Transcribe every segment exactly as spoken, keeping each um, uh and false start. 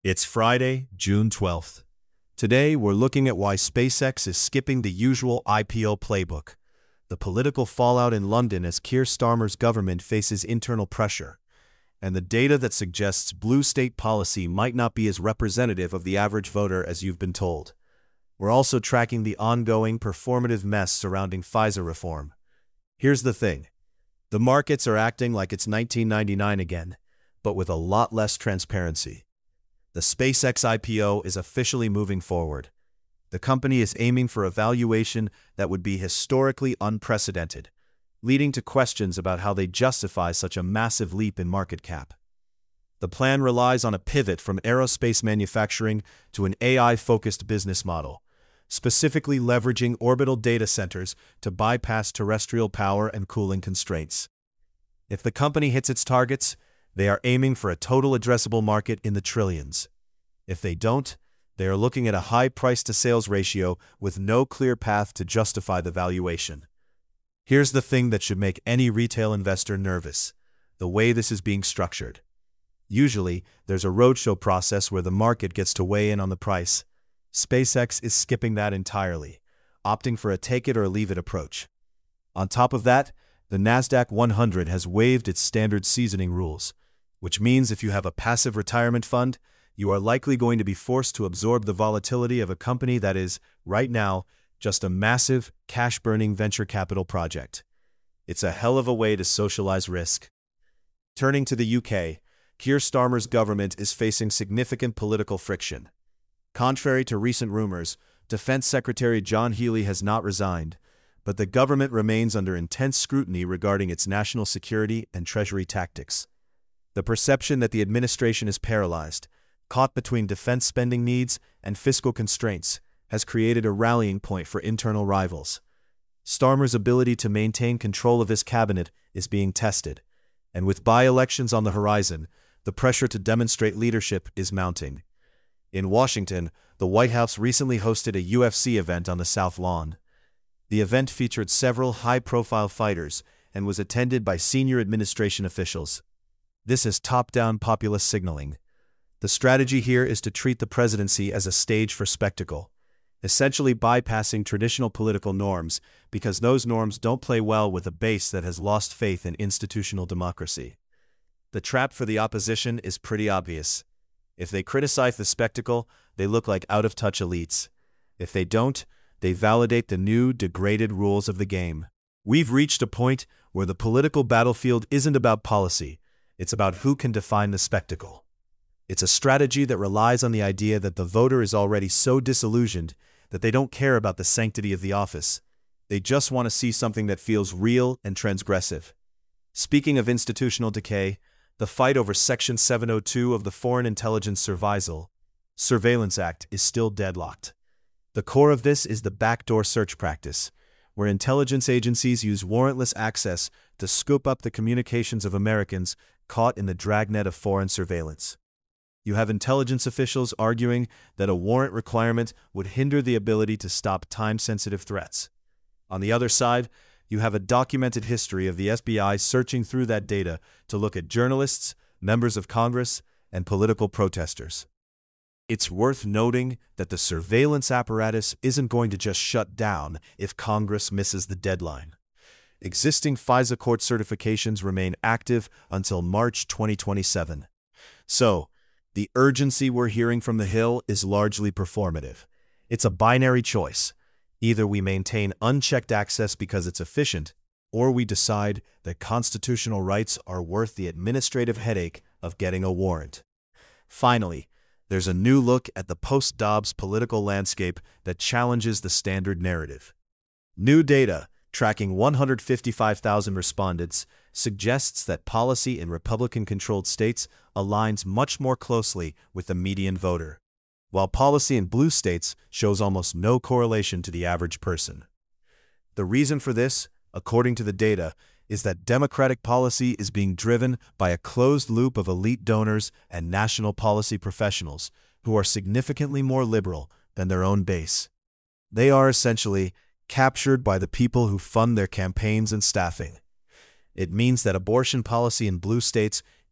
It's Friday, June twelfth. Today, we're looking at why SpaceX is skipping the usual I P O playbook, the political fallout in London as Keir Starmer's government faces internal pressure, and the data that suggests blue state policy might not be as representative of the average voter as you've been told. We're also tracking the ongoing performative mess surrounding Pfizer reform. Here's the thing. The markets are acting like it's nineteen ninety-nine again, but with a lot less transparency. The SpaceX I P O is officially moving forward. The company is aiming for a valuation that would be historically unprecedented, leading to questions about how they justify such a massive leap in market cap. The plan relies on a pivot from aerospace manufacturing to an A I-focused business model, specifically leveraging orbital data centers to bypass terrestrial power and cooling constraints. If the company hits its targets, they are aiming for a total addressable market in the trillions. If they don't, they are looking at a high price-to-sales ratio with no clear path to justify the valuation. Here's the thing that should make any retail investor nervous: the way this is being structured. Usually, there's a roadshow process where the market gets to weigh in on the price. SpaceX is skipping that entirely, opting for a take-it-or-leave-it approach. On top of that, the NASDAQ one hundred has waived its standard seasoning rules, which means if you have a passive retirement fund, you are likely going to be forced to absorb the volatility of a company that is, right now, just a massive, cash-burning venture capital project. It's a hell of a way to socialize risk. Turning to the U K, Keir Starmer's government is facing significant political friction. Contrary to recent rumors, Defense Secretary John Healey has not resigned, but the government remains under intense scrutiny regarding its national security and treasury tactics. The perception that the administration is paralyzed, caught between defense spending needs and fiscal constraints, has created a rallying point for internal rivals. Starmer's ability to maintain control of his cabinet is being tested, and with by-elections on the horizon, the pressure to demonstrate leadership is mounting. In Washington, the White House recently hosted a U F C event on the South Lawn. The event featured several high-profile fighters and was attended by senior administration officials. This is top-down populist signaling. The strategy here is to treat the presidency as a stage for spectacle, essentially bypassing traditional political norms because those norms don't play well with a base that has lost faith in institutional democracy. The trap for the opposition is pretty obvious. If they criticize the spectacle, they look like out-of-touch elites. If they don't, they validate the new, degraded rules of the game. We've reached a point where the political battlefield isn't about policy, it's about who can define the spectacle. It's a strategy that relies on the idea that the voter is already so disillusioned that they don't care about the sanctity of the office. They just want to see something that feels real and transgressive. Speaking of institutional decay, the fight over Section seven oh two of the Foreign Intelligence Surveillance Surveillance Act is still deadlocked. The core of this is the backdoor search practice, where intelligence agencies use warrantless access to scoop up the communications of Americans caught in the dragnet of foreign surveillance. You have intelligence officials arguing that a warrant requirement would hinder the ability to stop time-sensitive threats. On the other side, you have a documented history of the F B I searching through that data to look at journalists, members of Congress, and political protesters. It's worth noting that the surveillance apparatus isn't going to just shut down if Congress misses the deadline. Existing FISA court certifications remain active until March twenty twenty-seven. So, the urgency we're hearing from the Hill is largely performative. It's a binary choice. Either we maintain unchecked access because it's efficient, or we decide that constitutional rights are worth the administrative headache of getting a warrant. Finally, there's a new look at the post-Dobbs political landscape that challenges the standard narrative. New data, tracking one hundred fifty-five thousand respondents, suggests that policy in Republican-controlled states aligns much more closely with the median voter, while policy in blue states shows almost no correlation to the average person. The reason for this, according to the data, is that Democratic policy is being driven by a closed loop of elite donors and national policy professionals who are significantly more liberal than their own base. They are essentially captured by the people who fund their campaigns and staffing. It means that abortion policy in blue states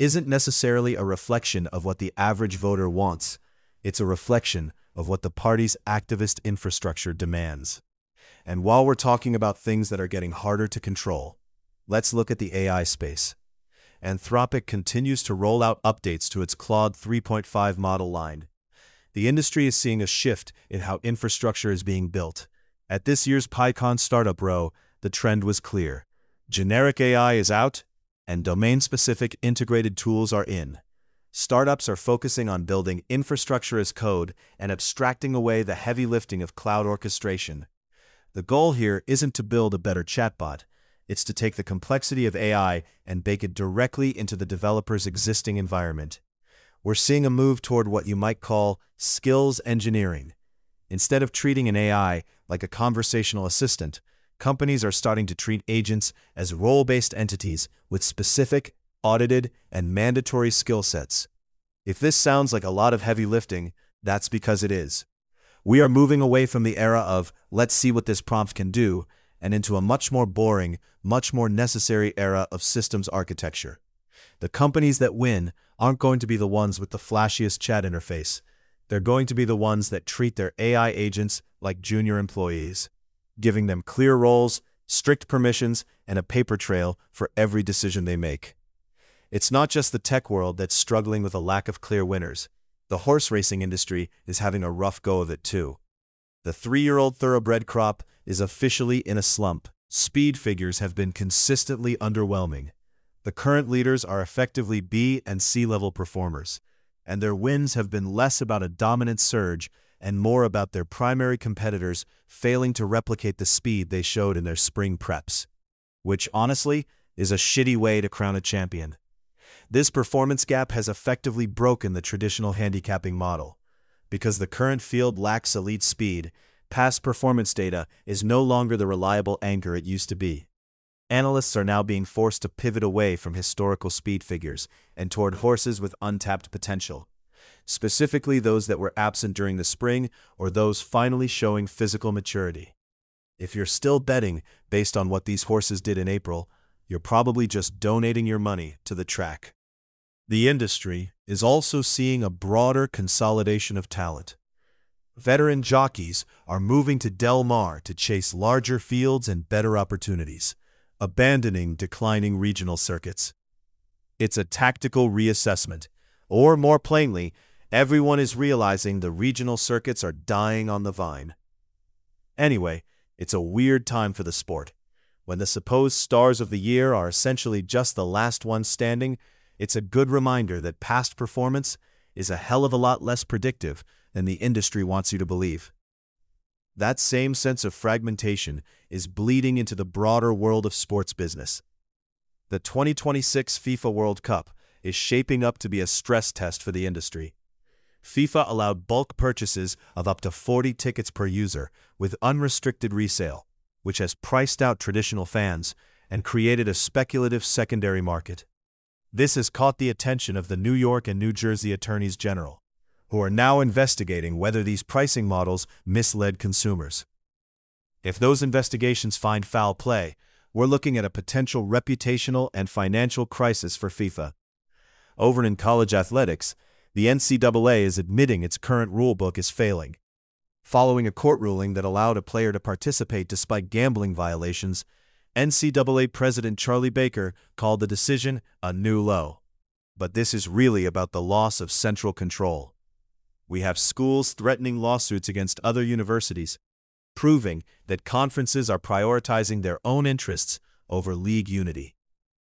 isn't necessarily a reflection of what the average voter wants. It's a reflection of what the party's activist infrastructure demands. And while we're talking about things that are getting harder to control, let's look at the A I space. Anthropic continues to roll out updates to its Claude three point five model line. The industry is seeing a shift in how infrastructure is being built. At this year's PyCon Startup Row, the trend was clear. Generic A I is out, and domain-specific integrated tools are in. Startups are focusing on building infrastructure as code and abstracting away the heavy lifting of cloud orchestration. The goal here isn't to build a better chatbot. It's to take the complexity of A I and bake it directly into the developer's existing environment. We're seeing a move toward what you might call skills engineering. Instead of treating an A I like a conversational assistant, companies are starting to treat agents as role-based entities with specific, audited, and mandatory skill sets. If this sounds like a lot of heavy lifting, that's because it is. We are moving away from the era of, let's see what this prompt can do, and into a much more boring, much more necessary era of systems architecture. The companies that win aren't going to be the ones with the flashiest chat interface. They're going to be the ones that treat their A I agents like junior employees, giving them clear roles, strict permissions, and a paper trail for every decision they make. It's not just the tech world that's struggling with a lack of clear winners. The horse racing industry is having a rough go of it too. The three-year-old thoroughbred crop is officially in a slump. Speed figures have been consistently underwhelming. The current leaders are effectively B and C-level performers, and their wins have been less about a dominant surge and more about their primary competitors failing to replicate the speed they showed in their spring preps, which, honestly, is a shitty way to crown a champion. This performance gap has effectively broken the traditional handicapping model. Because the current field lacks elite speed, past performance data is no longer the reliable anchor it used to be. Analysts are now being forced to pivot away from historical speed figures and toward horses with untapped potential, specifically those that were absent during the spring or those finally showing physical maturity. If you're still betting based on what these horses did in April, you're probably just donating your money to the track. The industry is also seeing a broader consolidation of talent. Veteran jockeys are moving to Del Mar to chase larger fields and better opportunities, abandoning declining regional circuits. It's a tactical reassessment, or more plainly, everyone is realizing the regional circuits are dying on the vine. Anyway, it's a weird time for the sport. When the supposed stars of the year are essentially just the last ones standing, it's a good reminder that past performance is a hell of a lot less predictive than the industry wants you to believe. That same sense of fragmentation is bleeding into the broader world of sports business. The twenty twenty-six FIFA World Cup is shaping up to be a stress test for the industry. FIFA allowed bulk purchases of up to forty tickets per user with unrestricted resale, which has priced out traditional fans and created a speculative secondary market. This has caught the attention of the New York and New Jersey attorneys general, who are now investigating whether these pricing models misled consumers. If those investigations find foul play, we're looking at a potential reputational and financial crisis for FIFA. Over in college athletics, the N C double A is admitting its current rulebook is failing. Following a court ruling that allowed a player to participate despite gambling violations, N C double A President Charlie Baker called the decision a new low. But this is really about the loss of central control. We have schools threatening lawsuits against other universities, proving that conferences are prioritizing their own interests over league unity.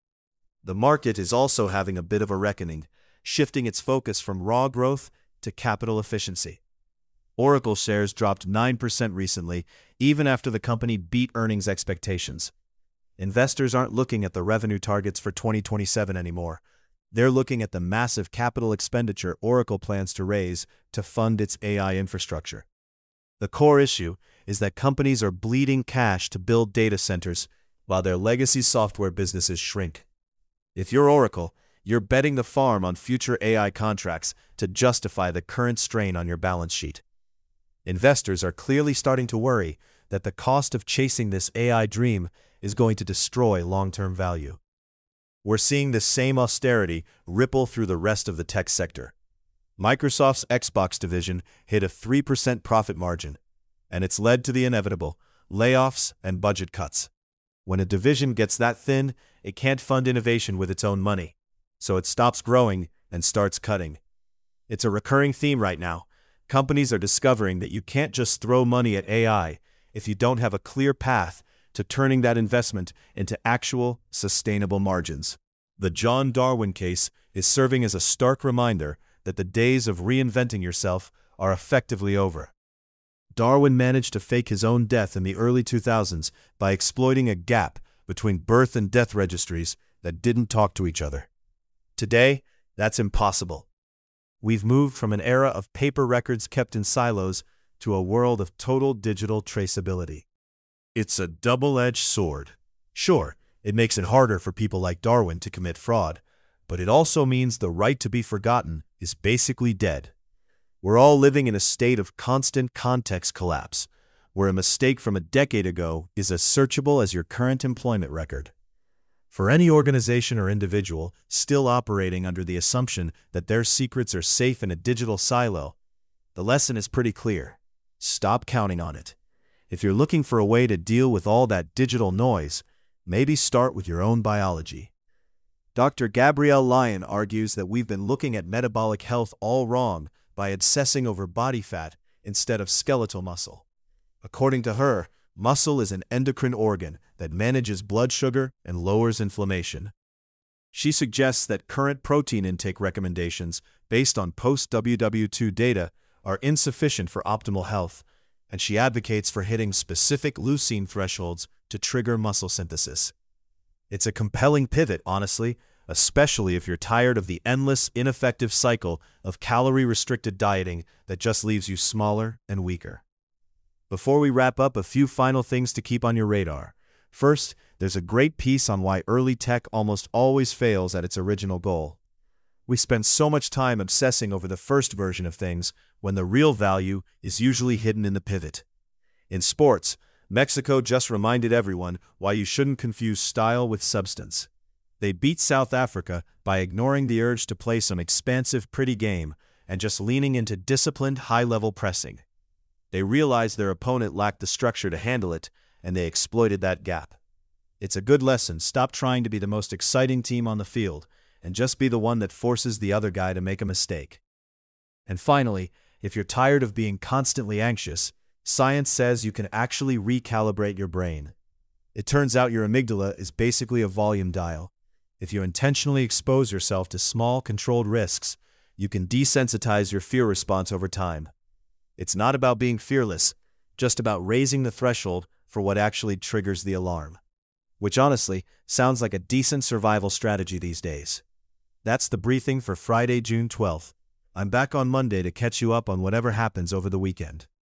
The market is also having a bit of a reckoning, shifting its focus from raw growth to capital efficiency. Oracle shares dropped nine percent recently, even after the company beat earnings expectations. Investors aren't looking at the revenue targets for twenty twenty-seven anymore. They're looking at the massive capital expenditure Oracle plans to raise to fund its A I infrastructure. The core issue is that companies are bleeding cash to build data centers while their legacy software businesses shrink. If you're Oracle, you're betting the farm on future A I contracts to justify the current strain on your balance sheet. Investors are clearly starting to worry that the cost of chasing this A I dream is going to destroy long-term value. We're seeing this same austerity ripple through the rest of the tech sector. Microsoft's Xbox division hit a three percent profit margin, and it's led to the inevitable layoffs and budget cuts. When a division gets that thin, it can't fund innovation with its own money, so it stops growing and starts cutting. It's a recurring theme right now. Companies are discovering that you can't just throw money at A I if you don't have a clear path to turning that investment into actual, sustainable margins. The John Darwin case is serving as a stark reminder that the days of reinventing yourself are effectively over. Darwin managed to fake his own death in the early two thousands by exploiting a gap between birth and death registries that didn't talk to each other. Today, that's impossible. We've moved from an era of paper records kept in silos to a world of total digital traceability. It's a double-edged sword. Sure, it makes it harder for people like Darwin to commit fraud, but it also means the right to be forgotten is basically dead. We're all living in a state of constant context collapse, where a mistake from a decade ago is as searchable as your current employment record. For any organization or individual still operating under the assumption that their secrets are safe in a digital silo, the lesson is pretty clear. Stop counting on it. If you're looking for a way to deal with all that digital noise, maybe start with your own biology. Doctor Gabrielle Lyon argues that we've been looking at metabolic health all wrong by obsessing over body fat instead of skeletal muscle. According to her, muscle is an endocrine organ that manages blood sugar and lowers inflammation. She suggests that current protein intake recommendations based on post-W W two data are insufficient for optimal health, and she advocates for hitting specific leucine thresholds to trigger muscle synthesis. It's a compelling pivot, honestly, especially if you're tired of the endless, ineffective cycle of calorie-restricted dieting that just leaves you smaller and weaker. Before we wrap up, a few final things to keep on your radar. First, there's a great piece on why early tech almost always fails at its original goal. We spend so much time obsessing over the first version of things when the real value is usually hidden in the pivot. In sports, Mexico just reminded everyone why you shouldn't confuse style with substance. They beat South Africa by ignoring the urge to play some expansive, pretty game and just leaning into disciplined, high-level pressing. They realized their opponent lacked the structure to handle it, and they exploited that gap. It's a good lesson. Stop trying to be the most exciting team on the field and just be the one that forces the other guy to make a mistake. And finally, if you're tired of being constantly anxious, science says you can actually recalibrate your brain. It turns out your amygdala is basically a volume dial. If you intentionally expose yourself to small, controlled risks, you can desensitize your fear response over time. It's not about being fearless, just about raising the threshold for what actually triggers the alarm. Which honestly sounds like a decent survival strategy these days. That's the briefing for Friday, June twelfth. I'm back on Monday to catch you up on whatever happens over the weekend.